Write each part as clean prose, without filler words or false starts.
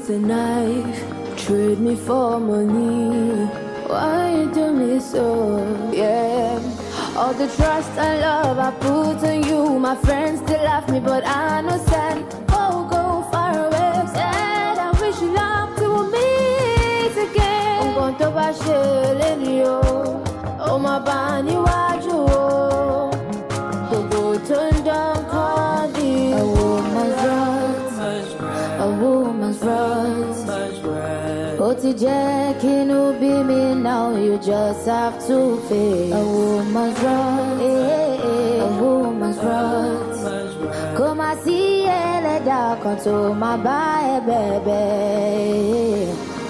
with a knife, trade me for money. Why you do me so? Yeah. All the trust and love I put in you, my friends still love me, but I know send. Oh, go far away. Said I wish you luck to meet again. I'm going to bash you. Oh, my bunny, watch you. Go turn down, call me. A woman's right. A woman's right. Oti Jackie no be me now, you just have to face. A woman's right. A woman's right. Come and see the dark onto my body, baby.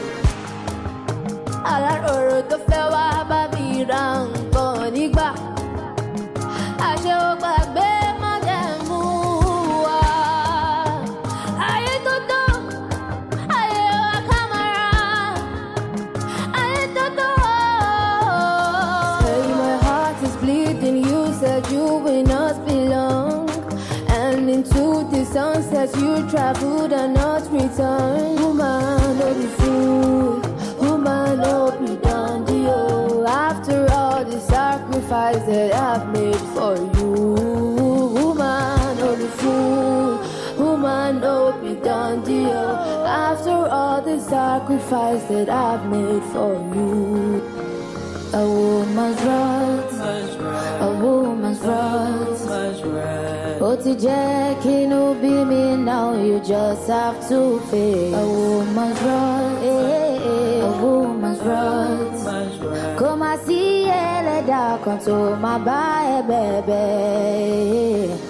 Ala oro to fe wa ba mi ran kan nígbà. Àṣé ó gbàgbé májẹ̀mú wa. Ayé tó tán, ayé wa kámẹ́rà. Ayé tó tán. Say my heart is bleeding, you said you will not belong. And into the sunset you traveled and not returned. Woman, no be fool. Woman, no be done, deal. After all the sacrifice that I've made for you. Woman, no be fool. Woman, no be done, deal. After all the sacrifice that I've made for you. A woman's right. A woman's right. Oti Jackie no be me now, you just have to face. A woman's right. A woman's right. Come and see the dark onto my body, baby.